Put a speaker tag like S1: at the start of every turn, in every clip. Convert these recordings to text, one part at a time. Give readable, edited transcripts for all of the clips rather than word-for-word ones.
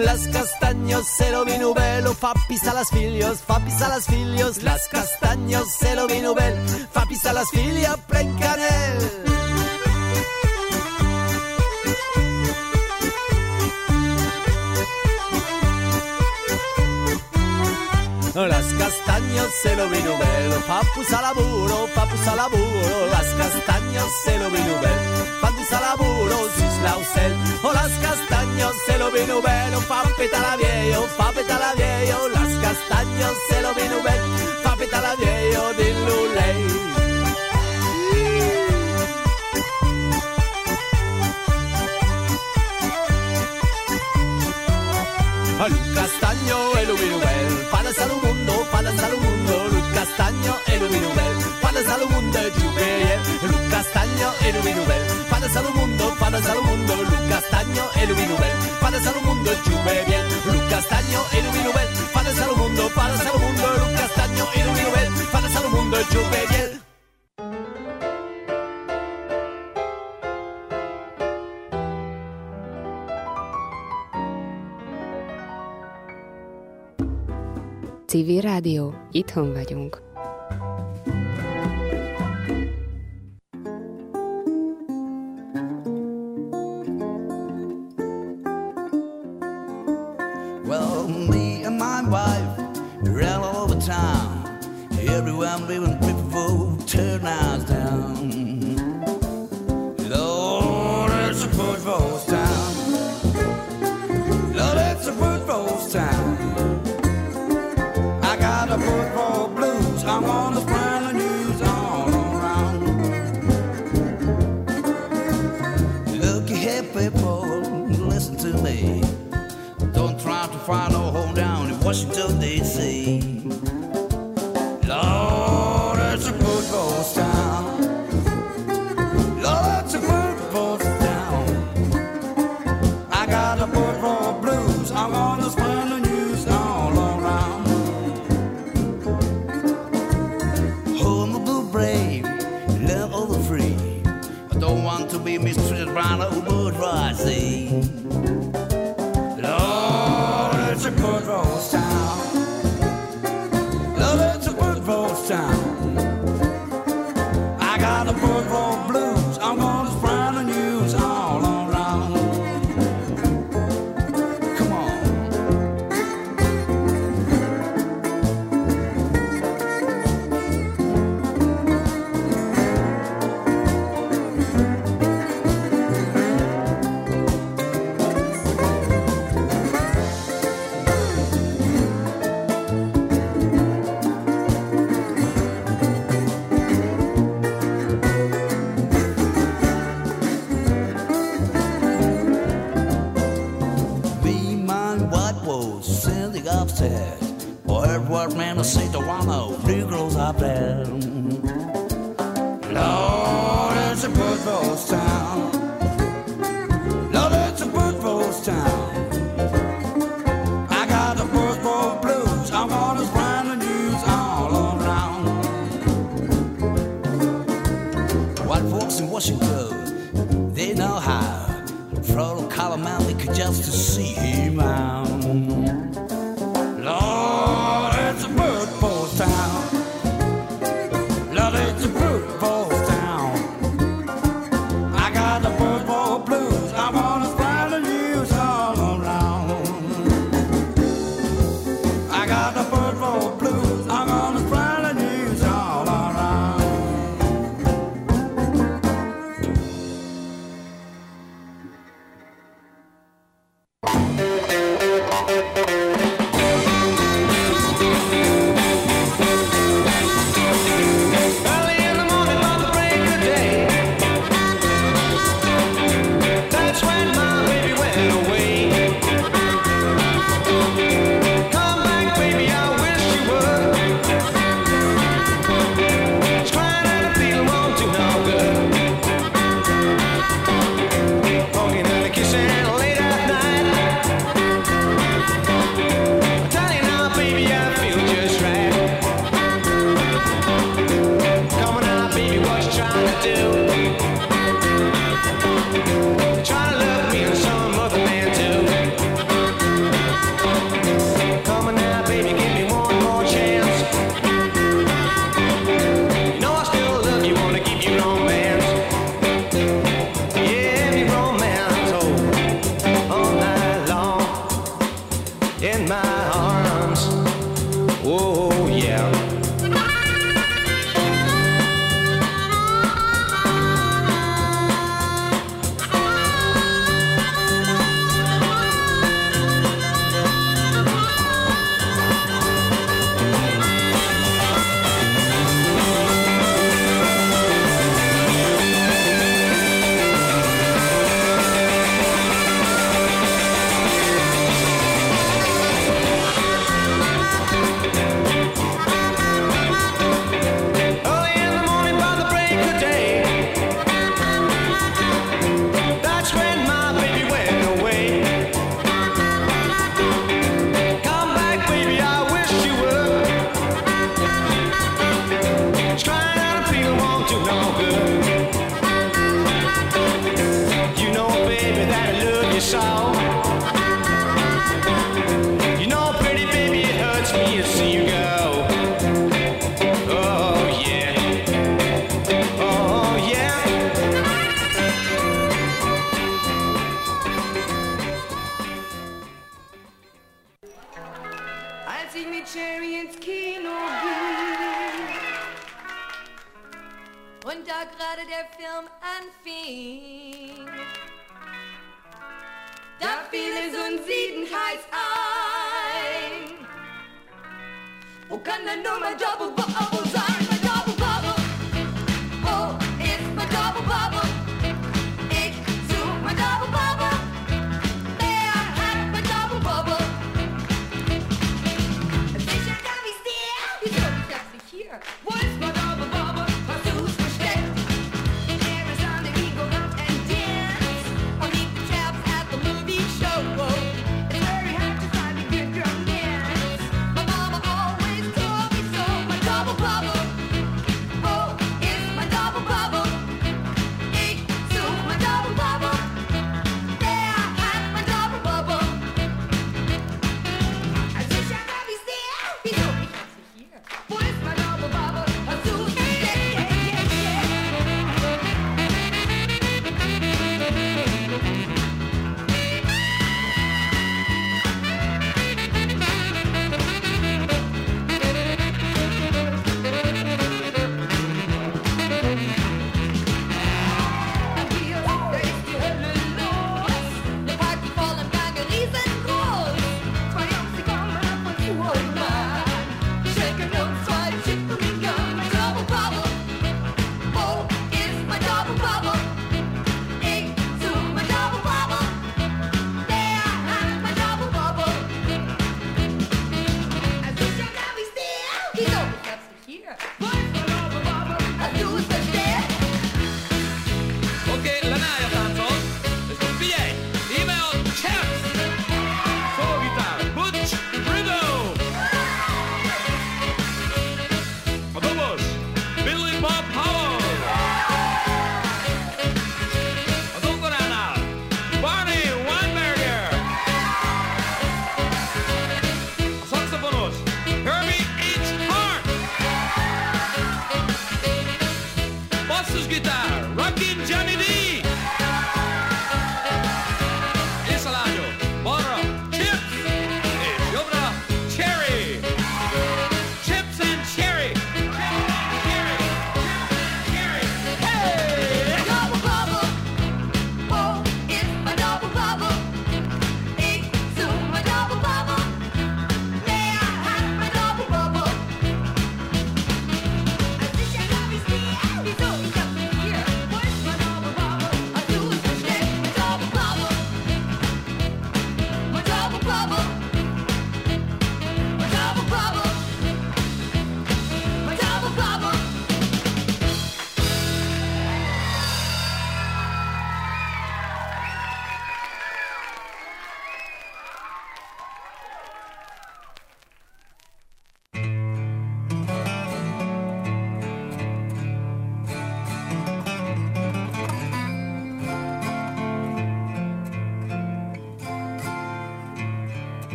S1: Las castaños se lo vino bello, fa pisa las filios, las castaños se lo vino bello, fa pisa las filias, pren canel. Las castaños se lo vino bello, fa pusa laburo, las castaños se lo vino bello, fa pusa laburo, sus lausel. Las castaños se lo vino bello, fa petala viejo, las castaños se lo vino bello, fa petala viejo, dillo lei. Un castagno e l'uminubel, fada sal mundo, un castagno e l'uminubel, fada sal mundo e giubeye, un castagno e l'uminubel, fada sal mundo, un castagno e l'uminubel, fada sal mundo e giubeye, un castagno e l'uminubel, fada sal mundo, un castagno e l'uminubel, fada sal mundo e giubeye.
S2: Civil Rádió, itthon vagyunk.
S3: Well, me and my wife ran all over town. Everywhere we went, people turn us down. Lord, it's a football town. Lord, it's a football town. I got the football blues. I'm gonna spread the news all around. Look here, people, listen to me. Don't try to find a hole down in Washington, D.C. Lord, it's a football town. Lord, it's a football town. I got the football blues. I'm gonna spread the news all around. Brave, love over free. I don't want to be mistreated by no bourgeoisie. Lord, it's a good rose town. Lord, it's a good rose town. I got the football blues. I'm gonna spread the news all around. Come on. What man I say to one of three girls up there. Lord, it's a football town. Lord, it's a football town. I got the football blues. I'm gonna spread the news all around. White folks in Washington, they know how. Throw a collar man, they could just to see him out. Lord, it's a football town. Lord, it's a football town. I got the football blues. I'm gonna spread the news all around. I got the football blues. I'm gonna spread the news all around.
S4: der Film anfing. Da fiel es uns siedenheiß ein. Wo kann denn nur mein Double Bubble sein? Mein Double Bubble. Wo ist mein Double Bubble? Ich such mein Double Bubble. Wer hat mein Double Bubble? Sicher darf ich's dir. Wieso? Ich dachte nicht hier. Wo ist mein Double Bubble? Hast du's versteckt? There is on the ego and dance. On the traps at the movie show. It's very hard to find a good drum dance. My mama always told me so. My double bubble.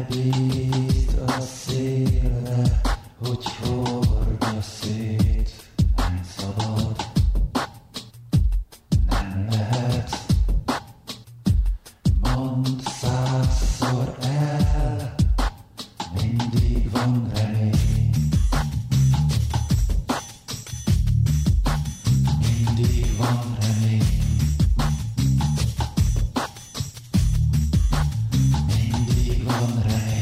S5: Bíz a szélre, hogy hordja szét, nem szabad, nem lehet. Mondd 100-szor el, mindig van remény. Mindig van remény. Mindig van remény.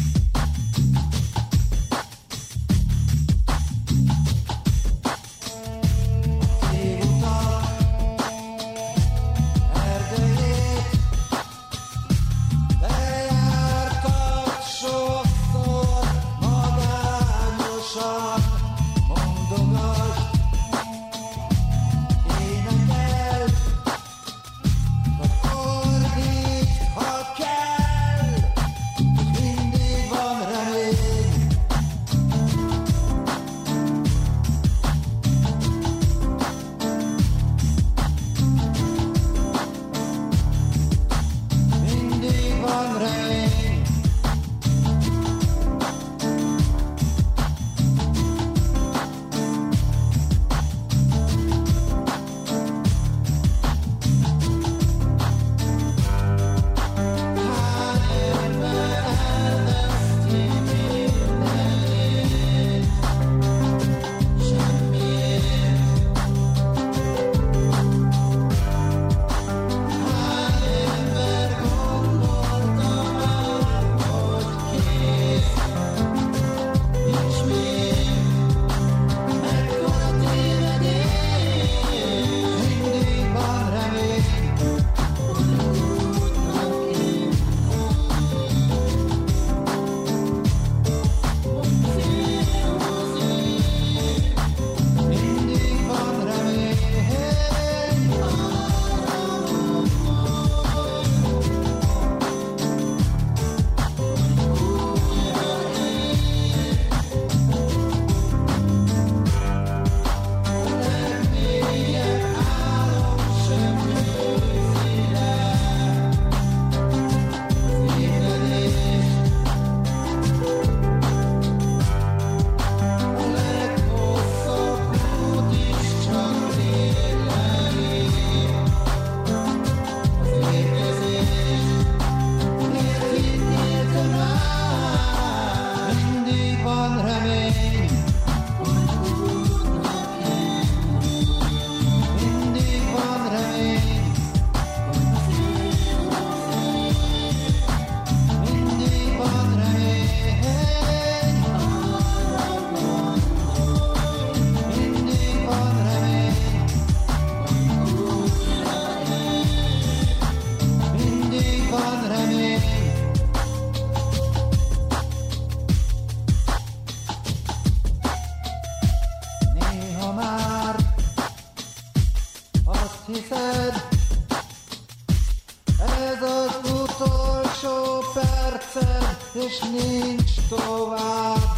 S5: És nincs tovább,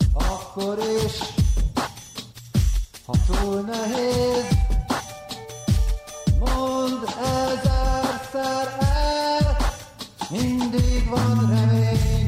S5: akkor is, ha túl nehéz, mondd 1000-szer el, mindig van remény.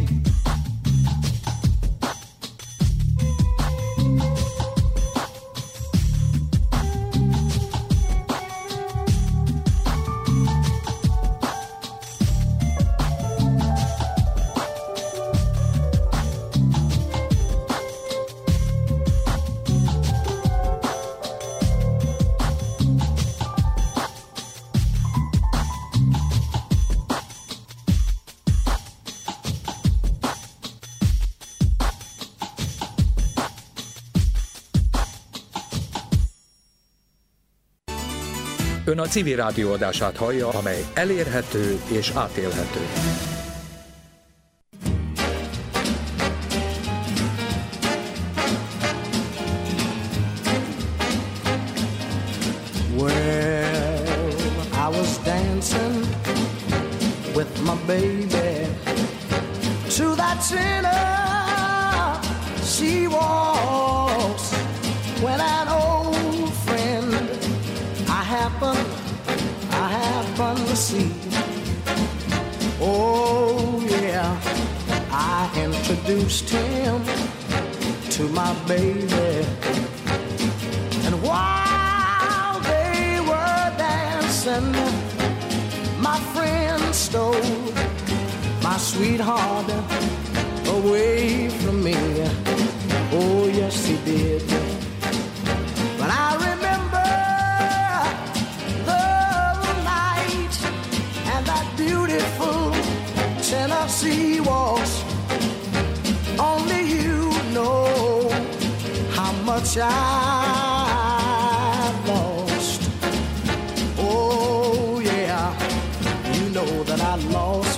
S6: Ön a Civil Rádió adását hallja, amely elérhető és átélhető.
S7: Well, I was dancing with my baby to that sinner she walks when an old friend I happen to see. Oh yeah, introduced him to my baby. And while they were dancing, my friend stole my sweetheart away from me. Oh, yes, he did. But I remember the night and that beautiful Tennessee waltz. Only you know how much I've lost. Oh, yeah, you know that I lost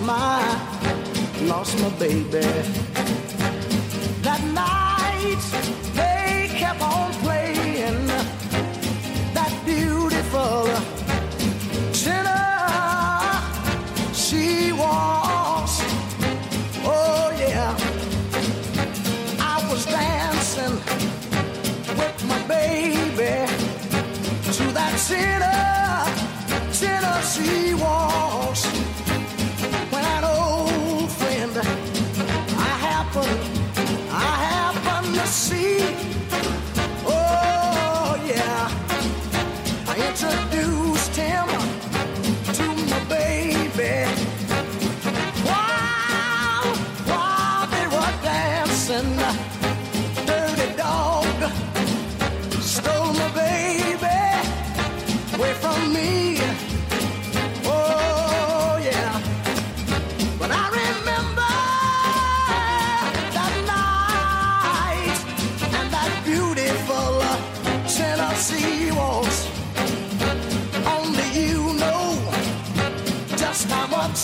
S7: my baby. That night they kept on playing that beautiful Tennessee waltz. Oh yeah, I was dancing with my baby to that Tennessee waltz. When an old friend I happened to see. Oh yeah, I introduced him to my baby. While they were dancing, dirty dog stole my baby away from me. Oh yeah, but I remember that night and that beautiful Tennessee waltz. Only you know just how much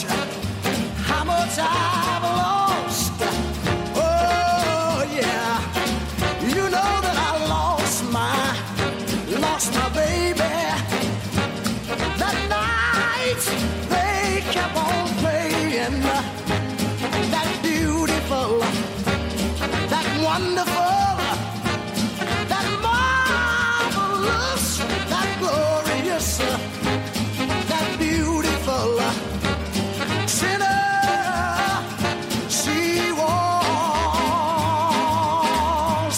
S7: I've lost. Oh yeah, you know that I lost my baby. That night they kept on playing that beautiful, that wonderful, that marvelous, that glorious, that beautiful Tennessee waltz.